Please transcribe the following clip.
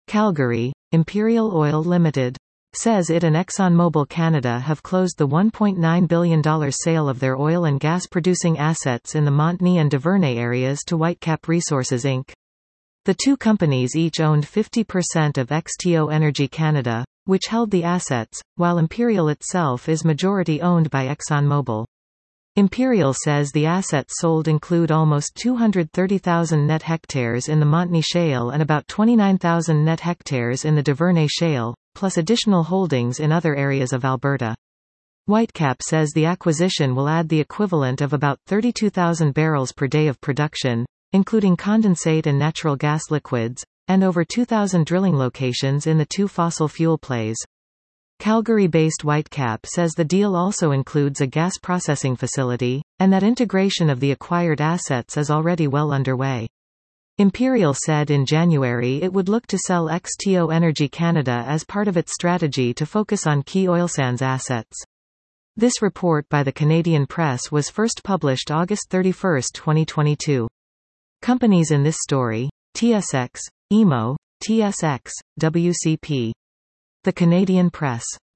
Calgary, Imperial Oil Limited, says it and ExxonMobil Canada have closed the $1.9 billion sale of their oil and gas-producing assets in the Montney and Duvernay areas to Whitecap Resources Inc. The two companies each owned 50% of XTO Energy Canada, which held the assets, while Imperial itself is majority-owned by ExxonMobil. Imperial says the assets sold include almost 230,000 net hectares in the Montney Shale and about 29,000 net hectares in the Duvernay Shale, plus additional holdings in other areas of Alberta. Whitecap says the acquisition will add the equivalent of about 32,000 barrels per day of production, including condensate and natural gas liquids, and over 2,000 drilling locations in the two fossil fuel plays. Calgary-based Whitecap says the deal also includes a gas processing facility, and that integration of the acquired assets is already well underway. Imperial said in January it would look to sell XTO Energy Canada as part of its strategy to focus on key oil sands assets. This report by the Canadian Press was first published August 31, 2022. Companies in this story: TSX, EMO, TSX, WCP. The Canadian Press.